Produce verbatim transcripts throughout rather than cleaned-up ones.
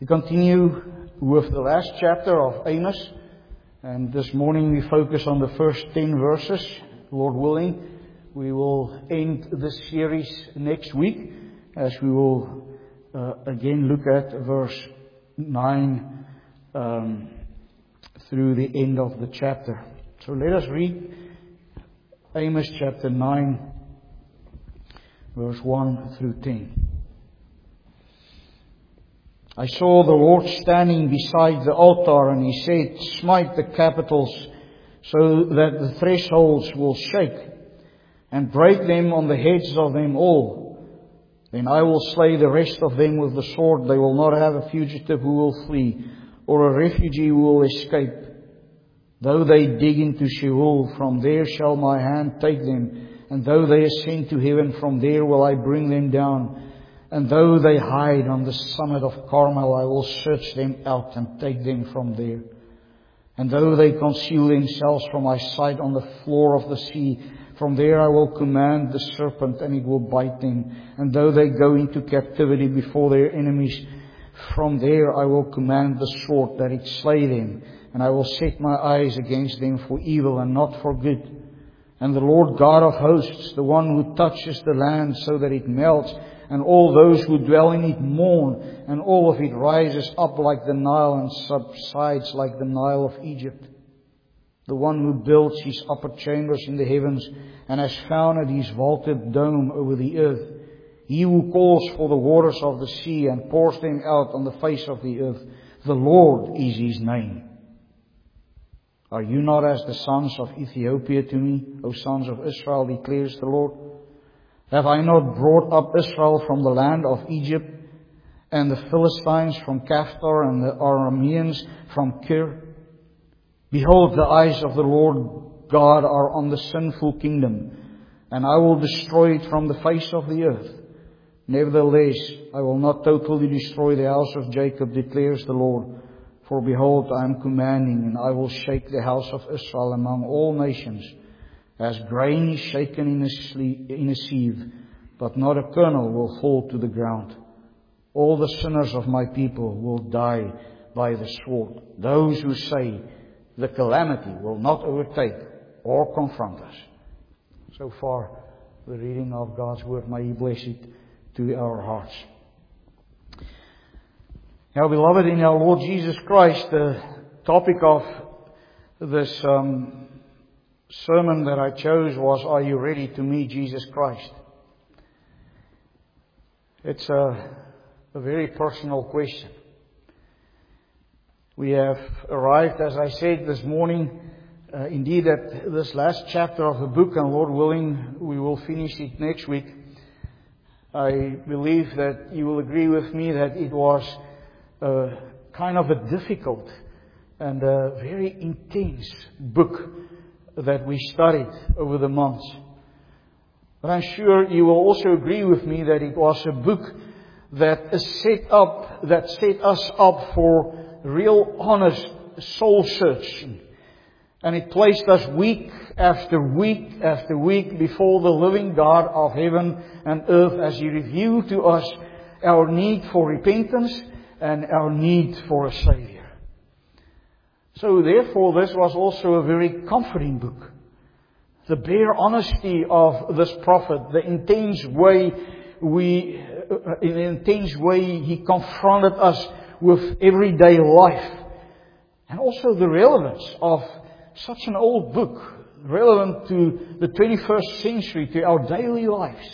We continue with the last chapter of Amos, and this morning we focus on the first ten verses. Lord willing, we will end this series next week as we will uh, again look at verse nine um, through the end of the chapter. So let us read Amos chapter nine, verse one through ten. I saw the Lord standing beside the altar, and He said, "Smite the capitals so that the thresholds will shake, and break them on the heads of them all. Then I will slay the rest of them with the sword. They will not have a fugitive who will flee, or a refugee who will escape. Though they dig into Sheol, from there shall my hand take them. And though they ascend to heaven, from there will I bring them down. And though they hide on the summit of Carmel, I will search them out and take them from there. And though they conceal themselves from my sight on the floor of the sea, from there I will command the serpent, and it will bite them. And though they go into captivity before their enemies, from there I will command the sword, that it slay them. And I will set my eyes against them for evil and not for good. And the Lord God of hosts, the one who touches the land so that it melts, and all those who dwell in it mourn, and all of it rises up like the Nile and subsides like the Nile of Egypt. The one who builds his upper chambers in the heavens and has founded his vaulted dome over the earth. He who calls for the waters of the sea and pours them out on the face of the earth. The Lord is His name. Are you not as the sons of Ethiopia to me, O sons of Israel, declares the Lord? Have I not brought up Israel from the land of Egypt, and the Philistines from Caphtor, and the Arameans from Kir? Behold, the eyes of the Lord God are on the sinful kingdom, and I will destroy it from the face of the earth. Nevertheless, I will not totally destroy the house of Jacob, declares the Lord. For behold, I am commanding, and I will shake the house of Israel among all nations, as grain is shaken in a, sleeve, in a sieve, but not a kernel will fall to the ground. All the sinners of my people will die by the sword. Those who say the calamity will not overtake or confront us." So far, the reading of God's Word. May He bless it to our hearts. Now, beloved in our Lord Jesus Christ, the topic of this um, sermon that I chose was, "Are you ready to meet Jesus Christ?" It's a, a very personal question. We have arrived, as I said this morning, uh, indeed at this last chapter of the book, and Lord willing, we will finish it next week. I believe that you will agree with me that it was a kind of a difficult and a very intense book that we studied over the months. But I'm sure you will also agree with me that it was a book that is set up, that set us up for real honest soul searching. And it placed us week after week after week before the living God of heaven and earth as He revealed to us our need for repentance and our need for a Savior. So therefore, this was also a very comforting book. The bare honesty of this prophet, the intense way we, in an intense way he confronted us with everyday life. And also the relevance of such an old book, relevant to the twenty-first century, to our daily lives.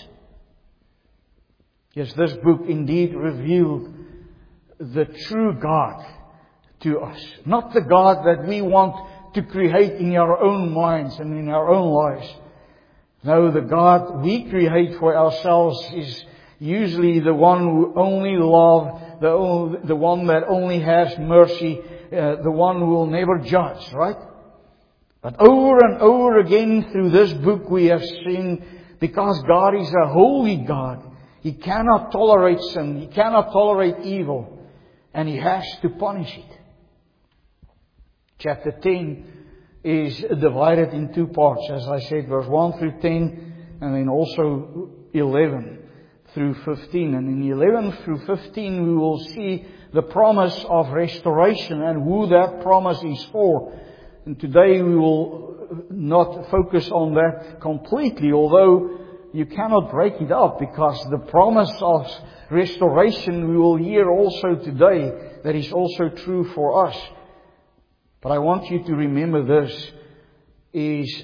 Yes, this book indeed revealed the true God to us. Not the God that we want to create in our own minds and in our own lives. No, the God we create for ourselves is usually the one who only loves, the, the one that only has mercy, uh, the one who will never judge, right? But over and over again through this book we have seen, because God is a holy God, He cannot tolerate sin, He cannot tolerate evil, and He has to punish it. Chapter ten is divided in two parts, as I said, verse one through ten, and then also eleven through fifteen. And in eleven through fifteen we will see the promise of restoration and who that promise is for. And today we will not focus on that completely, although you cannot break it up, because the promise of restoration we will hear also today that is also true for us. But I want you to remember this, is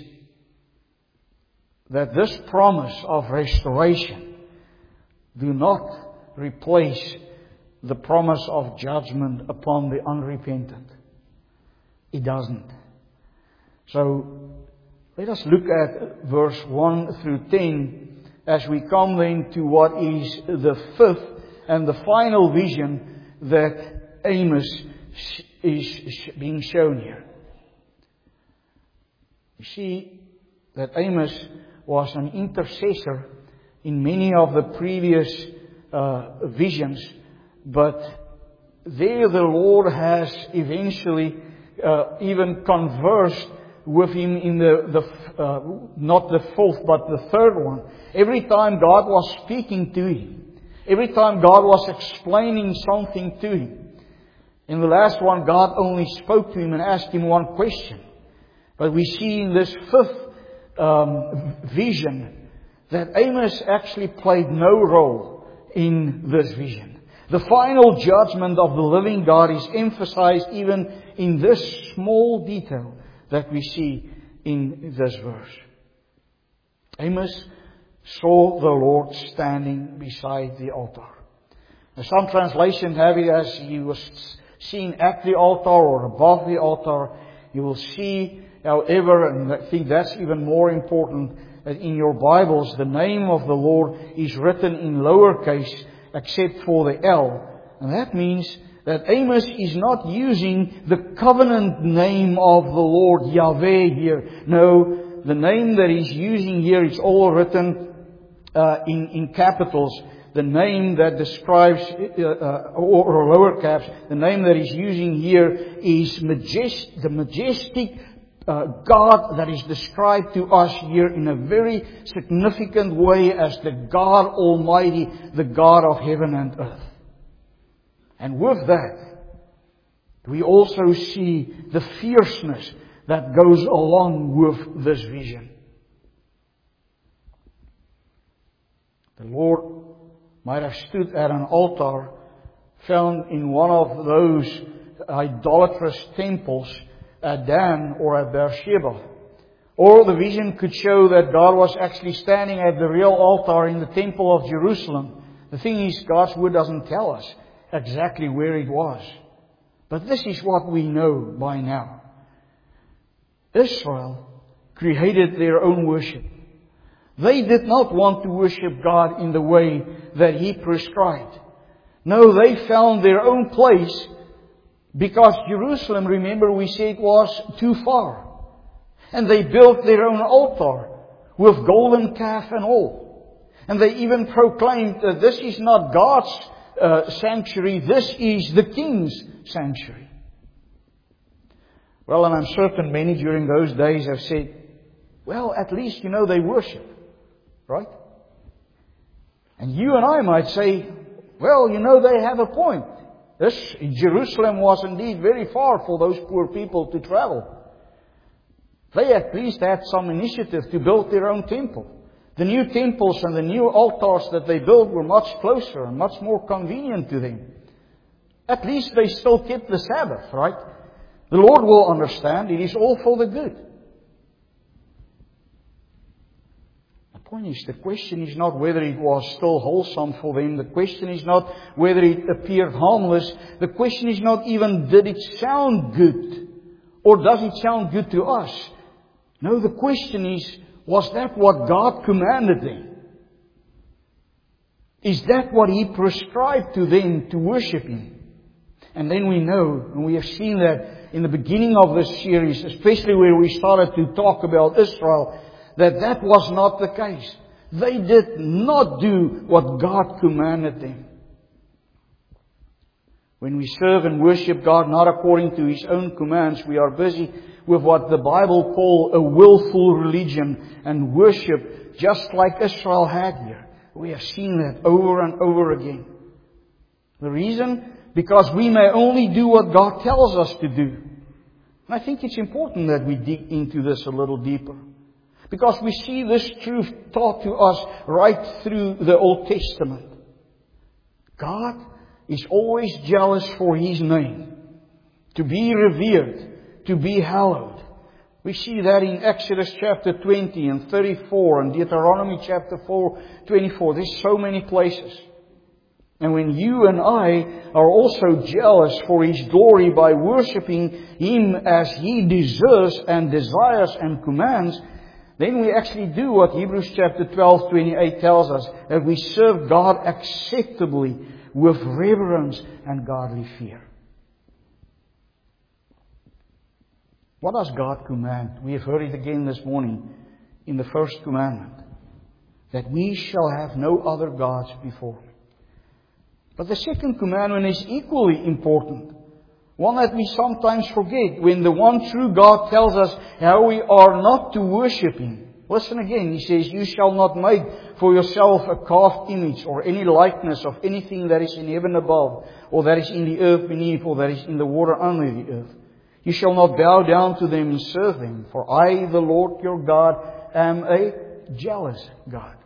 that this promise of restoration do not replace the promise of judgment upon the unrepentant. It doesn't. So let us look at verse one through ten as we come then to what is the fifth and the final vision that Amos is being shown here. You see that Amos was an intercessor in many of the previous uh, visions, but there the Lord has eventually uh, even conversed with him in the, the uh, not the fourth, but the third one. Every time God was speaking to him, every time God was explaining something to him. In the last one, God only spoke to him and asked him one question. But we see in this fifth um, vision that Amos actually played no role in this vision. The final judgment of the living God is emphasized even in this small detail that we see in this verse. Amos saw the Lord standing beside the altar. Now, some translations have it as he was seen at the altar or above the altar. You will see, however, and I think that's even more important, that in your Bibles the name of the Lord is written in lowercase except for the L. And that means that Amos is not using the covenant name of the Lord Yahweh here. No, the name that he's using here is all written uh, in, in capitals. The name that describes, uh, uh, or, or lower caps, the name that he's using here is majest, the majestic uh, God that is described to us here in a very significant way as the God Almighty, the God of heaven and earth. And with that, we also see the fierceness that goes along with this vision. The Lord might have stood at an altar found in one of those idolatrous temples at Dan or at Beersheba. Or the vision could show that God was actually standing at the real altar in the temple of Jerusalem. The thing is, God's Word doesn't tell us exactly where it was. But this is what we know by now. Israel created their own worship. They did not want to worship God in the way that He prescribed. No, they found their own place because Jerusalem, remember we said, was too far. And they built their own altar with golden calf and all. And they even proclaimed that this is not God's uh, sanctuary, this is the king's sanctuary. Well, and I'm certain many during those days have said, well, at least, you know, they worship. Right? And you and I might say, well, you know, they have a point. This Jerusalem was indeed very far for those poor people to travel. They at least had some initiative to build their own temple. The new temples and the new altars that they built were much closer and much more convenient to them. At least they still kept the Sabbath, right? The Lord will understand. It is all for the good. The point is, the question is not whether it was still wholesome for them. The question is not whether it appeared harmless. The question is not even did it sound good or does it sound good to us. No, the question is, was that what God commanded them? Is that what He prescribed to them to worship Him? And then we know, and we have seen that in the beginning of this series, especially where we started to talk about Israel, that that was not the case. They did not do what God commanded them. When we serve and worship God not according to His own commands, we are busy with what the Bible calls a willful religion and worship, just like Israel had here. We have seen that over and over again. The reason? Because we may only do what God tells us to do. And I think it's important that we dig into this a little deeper. Because we see this truth taught to us right through the Old Testament. God is always jealous for His name, to be revered, to be hallowed. We see that in Exodus chapter twenty and thirty-four and Deuteronomy chapter four, twenty-four. There's so many places. And when you and I are also jealous for His glory by worshipping Him as He deserves and desires and commands, then we actually do what Hebrews chapter twelve, twenty-eight tells us, that we serve God acceptably with reverence and godly fear. What does God command? We have heard it again this morning in the first commandment, that we shall have no other gods before me. But the second commandment is equally important. One that we sometimes forget when the one true God tells us how we are not to worship Him. Listen again, He says, you shall not make for yourself a carved image or any likeness of anything that is in heaven above, or that is in the earth beneath, or that is in the water under the earth. You shall not bow down to them and serve them, for I, the Lord your God, am a jealous God.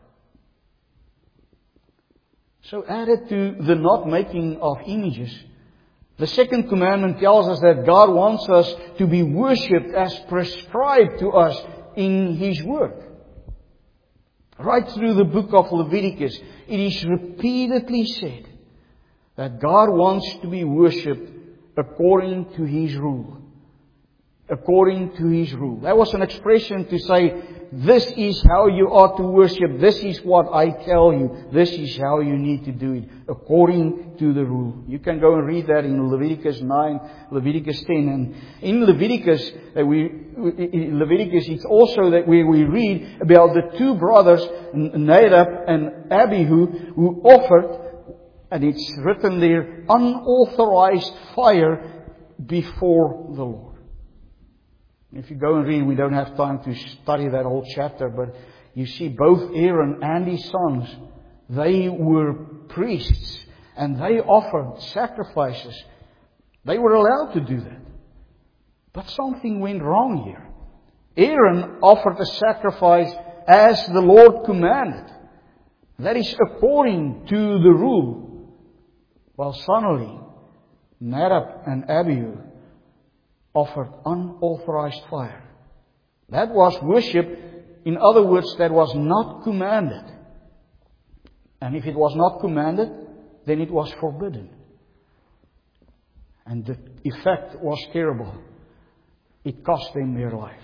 So added to the not making of images, the second commandment tells us that God wants us to be worshipped as prescribed to us in His Word. Right through the book of Leviticus, it is repeatedly said that God wants to be worshipped according to His rule. According to His rule. That was an expression to say, this is how you ought to worship. This is what I tell you. This is how you need to do it. According to the rule. You can go and read that in Leviticus nine, Leviticus ten. And in Leviticus, uh, we, in Leviticus, it's also that where we read about the two brothers, Nadab and Abihu, who offered, and it's written there, unauthorized fire before the Lord. If you go and read, we don't have time to study that whole chapter, but you see both Aaron and his sons, they were priests and they offered sacrifices. They were allowed to do that. But something went wrong here. Aaron offered a sacrifice as the Lord commanded. That is according to the rule. While suddenly, Nadab and Abihu offered unauthorized fire. That was worship. In other words, that was not commanded. And if it was not commanded, then it was forbidden. And the effect was terrible. It cost them their lives.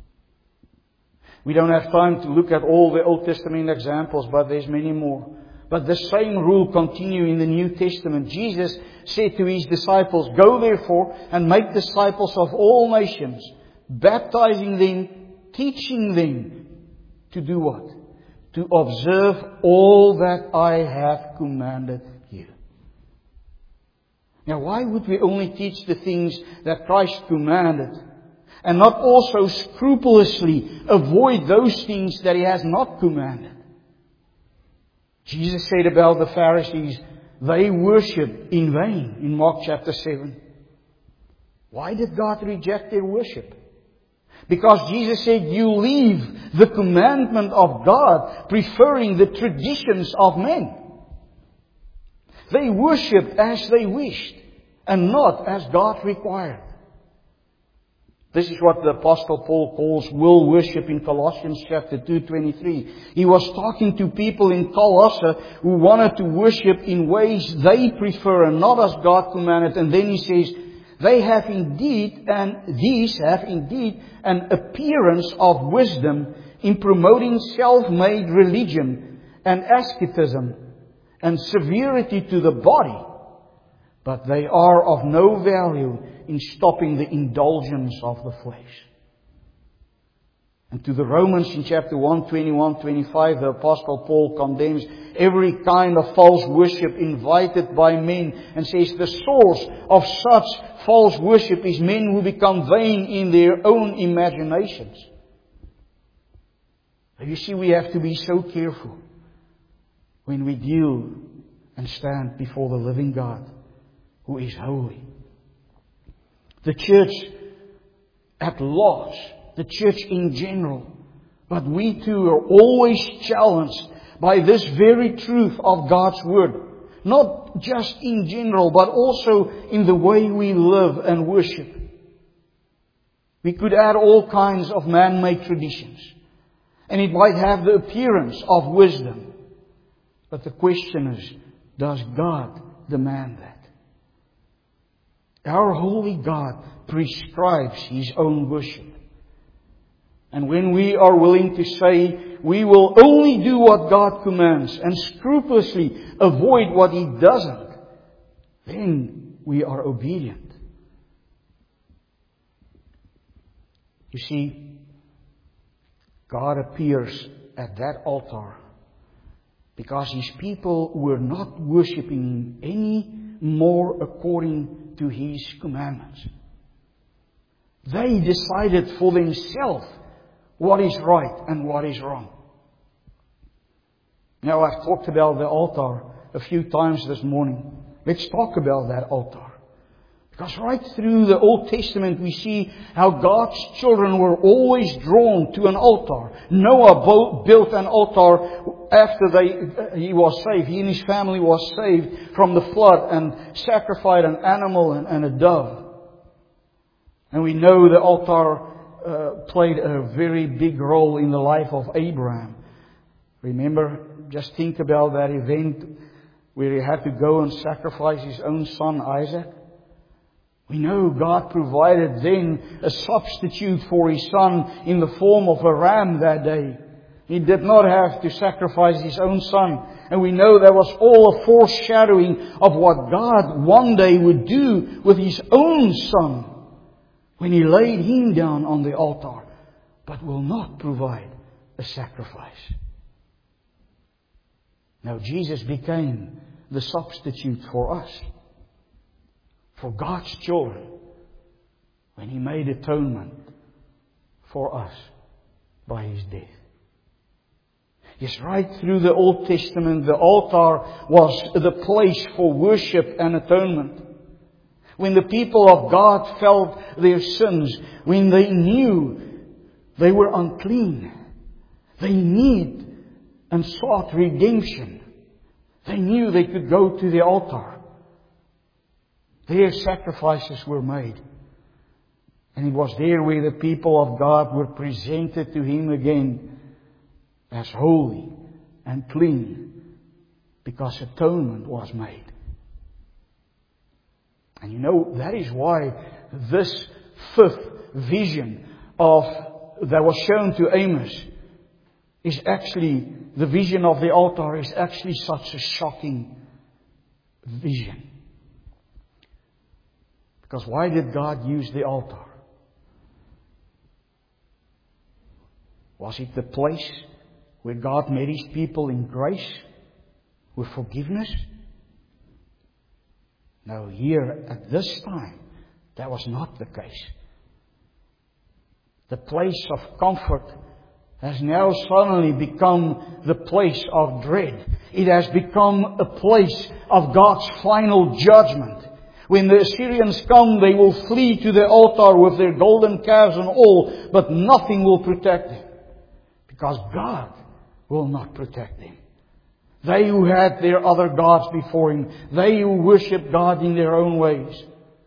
We don't have time to look at all the Old Testament examples, but there's many more. But the same rule continues in the New Testament. Jesus said to His disciples, go therefore and make disciples of all nations, baptizing them, teaching them to do what? To observe all that I have commanded you. Now, why would we only teach the things that Christ commanded and not also scrupulously avoid those things that He has not commanded? Jesus said about the Pharisees, they worship in vain in Mark chapter seven. Why did God reject their worship? Because Jesus said, you leave the commandment of God, preferring the traditions of men. They worshipped as they wished, and not as God required. This is what the Apostle Paul calls will worship in Colossians chapter two, twenty-three. He was talking to people in Colossae who wanted to worship in ways they prefer and not as God commanded. And then he says, they have indeed, and these have indeed an appearance of wisdom in promoting self-made religion and asceticism and severity to the body. But they are of no value in stopping the indulgence of the flesh. And to the Romans in chapter one, twenty-one, twenty-five, the Apostle Paul condemns every kind of false worship invited by men and says the source of such false worship is men who become vain in their own imaginations. You see, we have to be so careful. when we deal and stand before the living God who is holy. The church at large, the church in general, but we too are always challenged by this very truth of God's Word. Not just in general, but also in the way we live and worship. We could add all kinds of man-made traditions, and it might have the appearance of wisdom. But the question is, does God demand that? Our holy God prescribes His own worship. And when we are willing to say, we will only do what God commands and scrupulously avoid what He doesn't, then we are obedient. You see, God appears at that altar because His people were not worshipping Him any more according to His commandments. They decided for themselves what is right and what is wrong. Now, I've talked about the altar a few times this morning. Let's talk about that altar. Because right through the Old Testament we see how God's children were always drawn to an altar. Noah built an altar after they, he was saved. He and his family was saved from the flood and sacrificed an animal and, and a dove. And we know the altar uh, played a very big role in the life of Abraham. Remember, just think about that event where he had to go and sacrifice his own son Isaac. We know God provided then a substitute for His son in the form of a ram that day. He did not have to sacrifice His own son. And we know that was all a foreshadowing of what God one day would do with His own son when He laid Him down on the altar, but will not provide a sacrifice. Now Jesus became the substitute for us, for God's children, when He made atonement for us by His death. Yes, right through the Old Testament, the altar was the place for worship and atonement. When the people of God felt their sins, when they knew they were unclean, they need and sought redemption, they knew they could go to the altar. Their sacrifices were made. And it was there where the people of God were presented to Him again as holy and clean, because atonement was made. And you know, that is why this fifth vision of that was shown to Amos is actually, the vision of the altar is actually such a shocking vision. Because why did God use the altar? Was it the place where God met His people in grace with forgiveness? No, here at this time, that was not the case. The place of comfort has now suddenly become the place of dread. It has become a place of God's final judgment. When the Assyrians come, they will flee to the altar with their golden calves and all, but nothing will protect them. Because God will not protect them. They who had their other gods before Him, they who worship God in their own ways.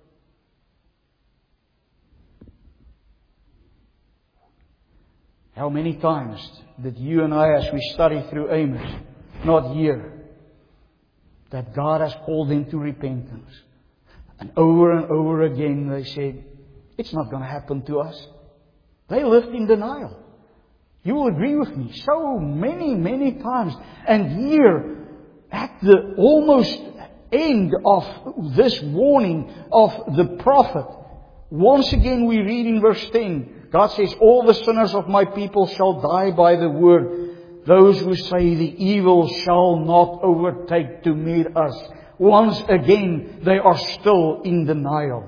How many times did you and I, as we study through Amos, not hear that God has called them to repentance? And over and over again they said, it's not going to happen to us. They lived in denial. You will agree with me. So many, many times. And here, at the almost end of this warning of the prophet, once again we read in verse ten, God says, all the sinners of my people shall die by the word. Those who say the evil shall not overtake to meet us. Once again, they are still in denial.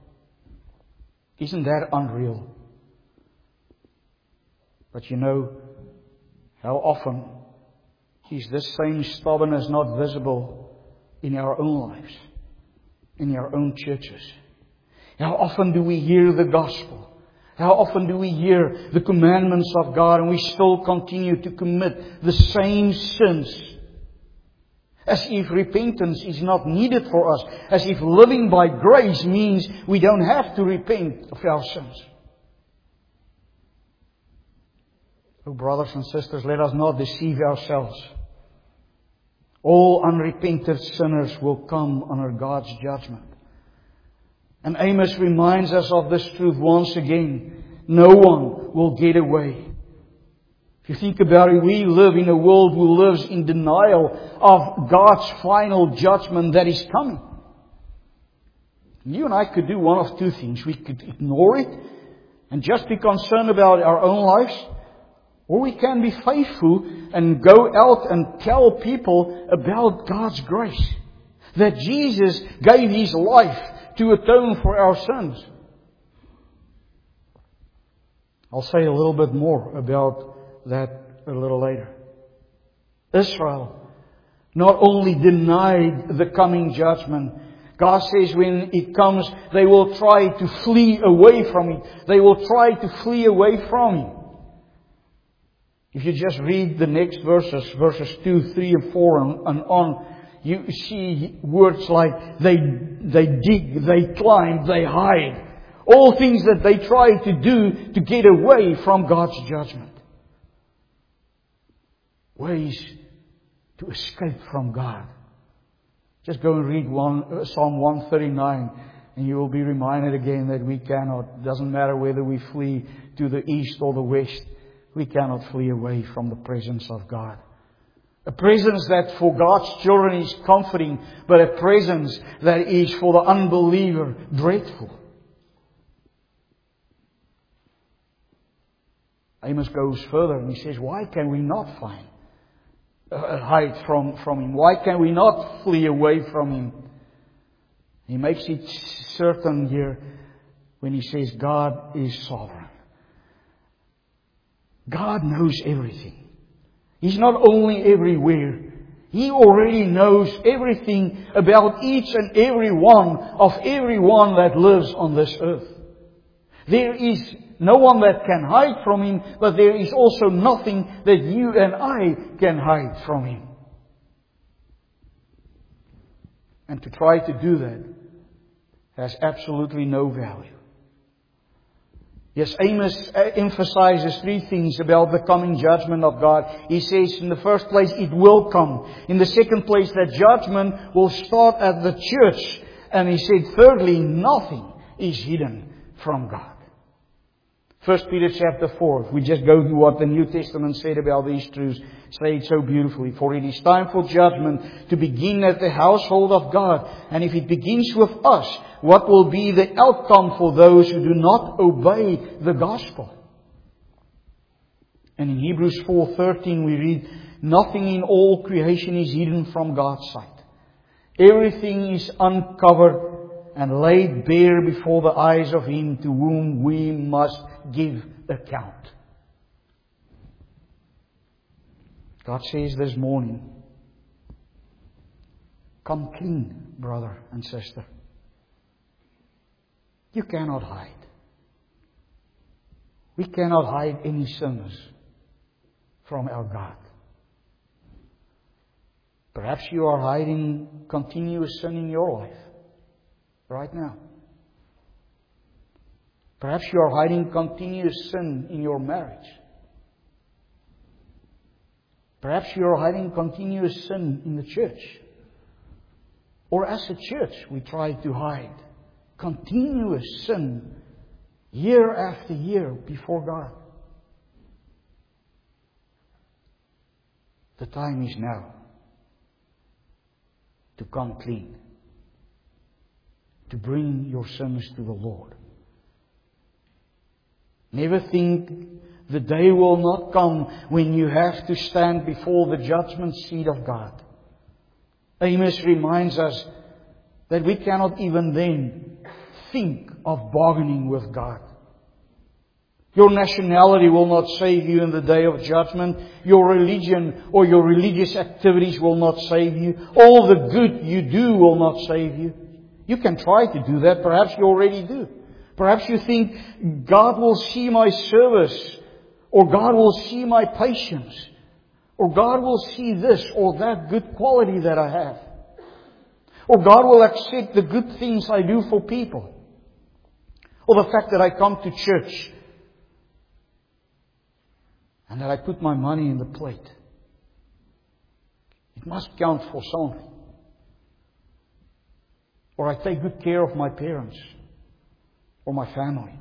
Isn't that unreal? But you know, how often is this same stubbornness not visible in our own lives, in our own churches? How often do we hear the gospel? How often do we hear the commandments of God and we still continue to commit the same sins? As if repentance is not needed for us. As if living by grace means we don't have to repent of our sins. Oh, brothers and sisters, let us not deceive ourselves. All unrepentant sinners will come under God's judgment. And Amos reminds us of this truth once again. No one will get away. If you think about it, we live in a world who lives in denial of God's final judgment that is coming. You and I could do one of two things. We could ignore it and just be concerned about our own lives. Or we can be faithful and go out and tell people about God's grace. That Jesus gave His life to atone for our sins. I'll say a little bit more about that a little later. Israel not only denied the coming judgment, God says when it comes, they will try to flee away from it. They will try to flee away from Him. If you just read the next verses, verses two, three and four and, and on, you see words like they, they dig, they climb, they hide. All things that they try to do to get away from God's judgment. Ways to escape from God. Just go and read one, Psalm one thirty-nine and you will be reminded again that we cannot, it doesn't matter whether we flee to the east or the west, we cannot flee away from the presence of God. A presence that for God's children is comforting, but a presence that is for the unbeliever dreadful. Amos goes further and he says, why can we not find uh, hide from, from Him? Why can we not flee away from Him? He makes it certain here when he says God is sovereign. God knows everything. He's not only everywhere. He already knows everything about each and every one of everyone that lives on this earth. There is no one that can hide from Him, but there is also nothing that you and I can hide from Him. And to try to do that has absolutely no value. Yes, Amos emphasizes three things about the coming judgment of God. He says, in the first place, it will come. In the second place, that judgment will start at the church. And he said, thirdly, nothing is hidden from God. First Peter chapter four, if we just go to what the New Testament said about these truths, say it so beautifully. For it is time for judgment to begin at the household of God. And if it begins with us, what will be the outcome for those who do not obey the gospel? And in Hebrews four thirteen we read, nothing in all creation is hidden from God's sight. Everything is uncovered and laid bare before the eyes of Him to whom we must give account. God says this morning, come clean, brother and sister. You cannot hide. We cannot hide any sins from our God. Perhaps you are hiding continuous sin in your life right now. Perhaps you are hiding continuous sin in your marriage. Perhaps you are hiding continuous sin in the church. Or as a church, we try to hide continuous sin year after year before God. The time is now to come clean, to bring your sins to the Lord. Never think the day will not come when you have to stand before the judgment seat of God. Amos reminds us that we cannot even then think of bargaining with God. Your nationality will not save you in the day of judgment. Your religion or your religious activities will not save you. All the good you do will not save you. You can try to do that. Perhaps you already do. Perhaps you think God will see my service, or God will see my patience, or God will see this or that good quality that I have, or God will accept the good things I do for people, or the fact that I come to church and that I put my money in the plate. It must count for something. Or I take good care of my parents or my family.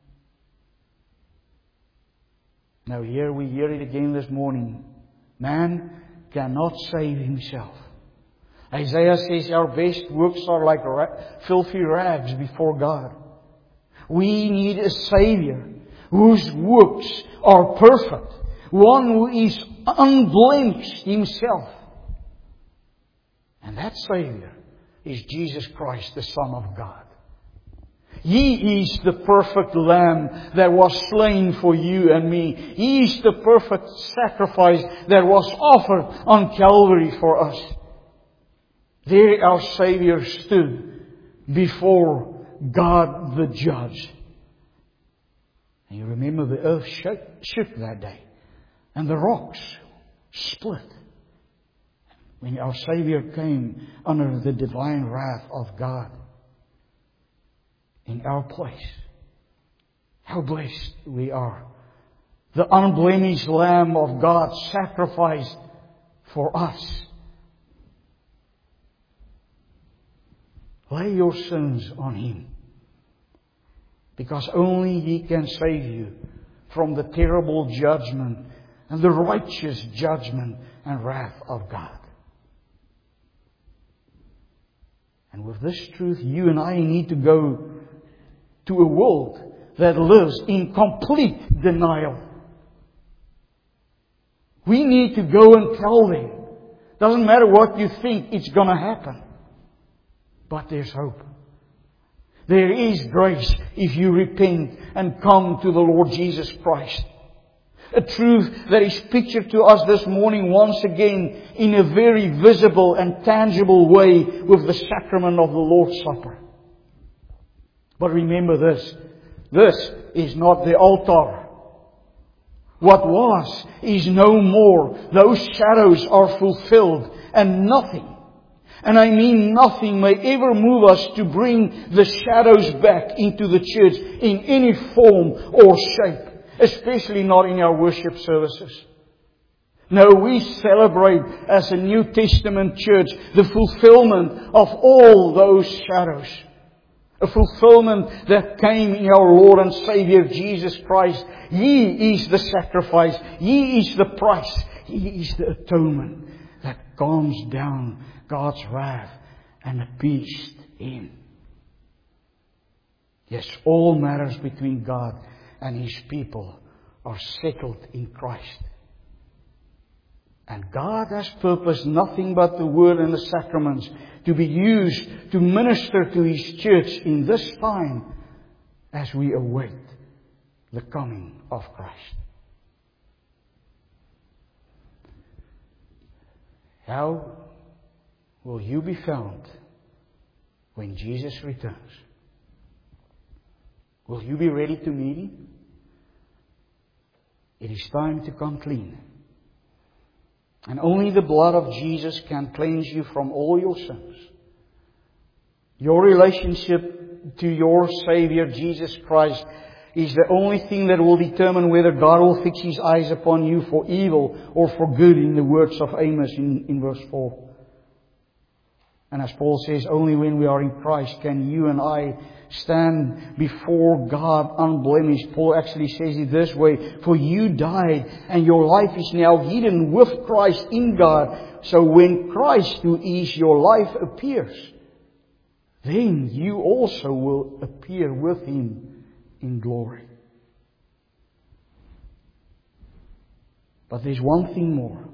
Now here we hear it again this morning. Man cannot save himself. Isaiah says our best works are like ra- filthy rags before God. We need a Savior whose works are perfect. One who is unblemished himself. And that Savior is Jesus Christ, the Son of God. He is the perfect Lamb that was slain for you and me. He is the perfect sacrifice that was offered on Calvary for us. There our Savior stood before God the Judge. And you remember the earth shook, shook that day. And the rocks split. When our Savior came under the divine wrath of God in our place. How blessed we are. The unblemished Lamb of God sacrificed for us. Lay your sins on Him. Because only He can save you from the terrible judgment and the righteous judgment and wrath of God. And with this truth, you and I need to go to a world that lives in complete denial. We need to go and tell them. Doesn't matter what you think, it's going to happen. But there's hope. There is grace if you repent and come to the Lord Jesus Christ. A truth that is pictured to us this morning once again in a very visible and tangible way with the sacrament of the Lord's Supper. But remember this. This is not the altar. What was is no more. Those shadows are fulfilled and nothing. And I mean nothing may ever move us to bring the shadows back into the church in any form or shape. Especially not in our worship services. No, we celebrate as a New Testament church the fulfillment of all those shadows. A fulfillment that came in our Lord and Savior Jesus Christ. He is the sacrifice. He is the price. He is the atonement that calms down God's wrath and appeased Him. Yes, all matters between God and His people are settled in Christ. And God has purposed nothing but the Word and the sacraments to be used to minister to His church in this time as we await the coming of Christ. How will you be found when Jesus returns? Will you be ready to meet Him? It is time to come clean. And only the blood of Jesus can cleanse you from all your sins. Your relationship to your Savior, Jesus Christ, is the only thing that will determine whether God will fix His eyes upon you for evil or for good, in the words of Amos in, in verse four. And as Paul says, only when we are in Christ can you and I stand before God unblemished. Paul actually says it this way: for you died and your life is now hidden with Christ in God. So when Christ, who is your life, appears, then you also will appear with Him in glory. But there's one thing more.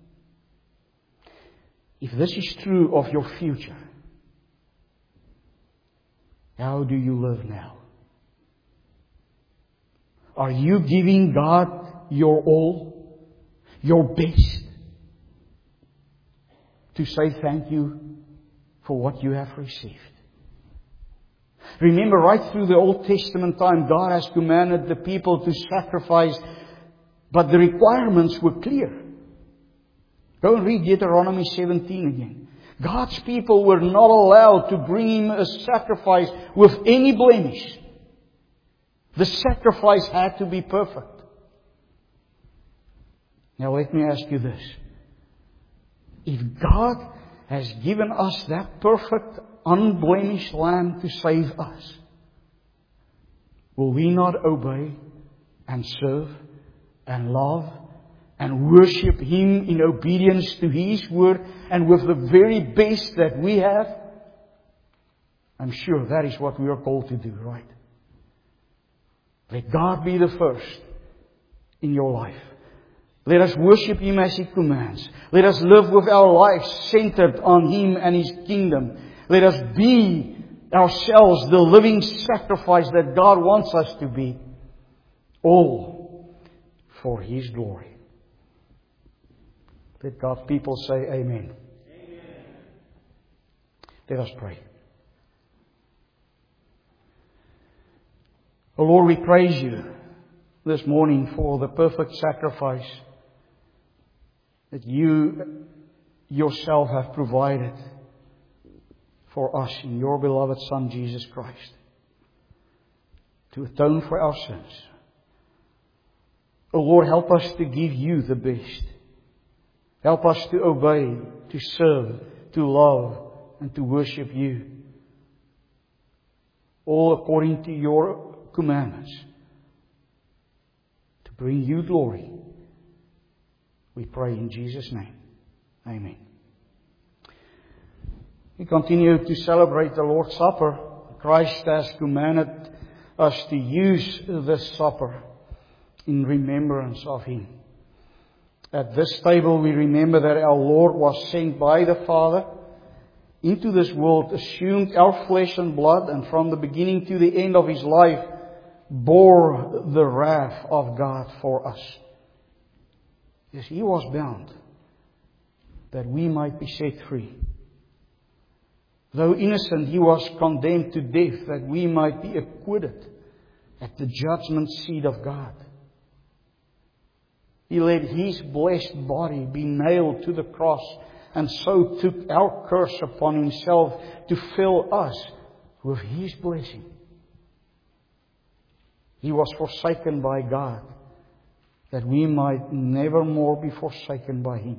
If this is true of your future, how do you live now? Are you giving God your all, your best, to say thank you for what you have received? Remember, right through the Old Testament time, God has commanded the people to sacrifice, but the requirements were clear. Go and read Deuteronomy seventeen again. God's people were not allowed to bring Him a sacrifice with any blemish. The sacrifice had to be perfect. Now let me ask you this. If God has given us that perfect, unblemished lamb to save us, will we not obey and serve and love and worship Him in obedience to His word and with the very best that we have? I'm sure that is what we are called to do, right? Let God be the first in your life. Let us worship Him as He commands. Let us live with our lives centered on Him and His kingdom. Let us be ourselves the living sacrifice that God wants us to be. All for His glory. Let God's people say amen. Amen. Let us pray. Oh Lord, we praise You this morning for the perfect sacrifice that You Yourself have provided for us in Your beloved Son, Jesus Christ, to atone for our sins. Oh Lord, help us to give You the best. Help us to obey, to serve, to love, and to worship You, all according to Your commandments, to bring You glory. We pray in Jesus' name. Amen. We continue to celebrate the Lord's Supper. Christ has commanded us to use this supper in remembrance of Him. At this table we remember that our Lord was sent by the Father into this world, assumed our flesh and blood, and from the beginning to the end of His life bore the wrath of God for us. Yes, He was bound that we might be set free. Though innocent, He was condemned to death that we might be acquitted at the judgment seat of God. He let His blessed body be nailed to the cross and so took our curse upon Himself to fill us with His blessing. He was forsaken by God that we might never more be forsaken by Him.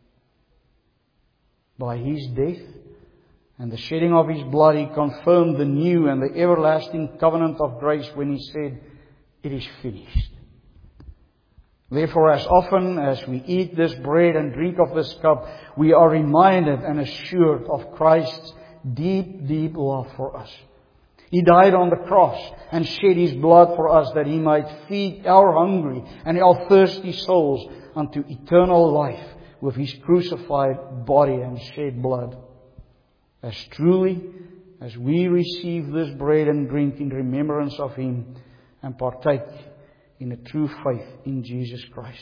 By His death and the shedding of His blood, He confirmed the new and the everlasting covenant of grace when He said, "It is finished." Therefore, as often as we eat this bread and drink of this cup, we are reminded and assured of Christ's deep, deep love for us. He died on the cross and shed His blood for us that He might feed our hungry and our thirsty souls unto eternal life with His crucified body and shed blood. As truly as we receive this bread and drink in remembrance of Him and partake in a true faith in Jesus Christ.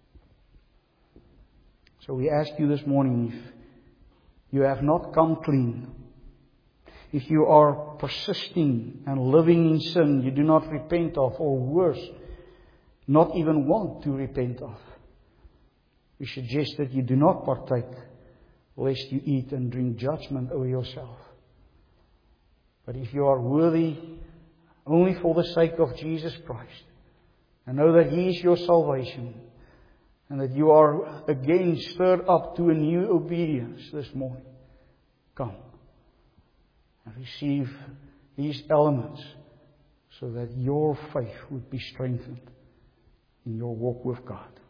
So we ask you this morning, if you have not come clean, if you are persisting and living in sin you do not repent of, or worse, not even want to repent of, we suggest that you do not partake, lest you eat and drink judgment over yourself. But if you are worthy only for the sake of Jesus Christ, and know that He is your salvation, and that you are again stirred up to a new obedience this morning, come and receive these elements so that your faith would be strengthened in your walk with God.